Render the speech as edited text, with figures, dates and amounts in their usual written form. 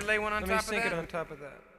lay one on Let top me of sink that? it on top of that.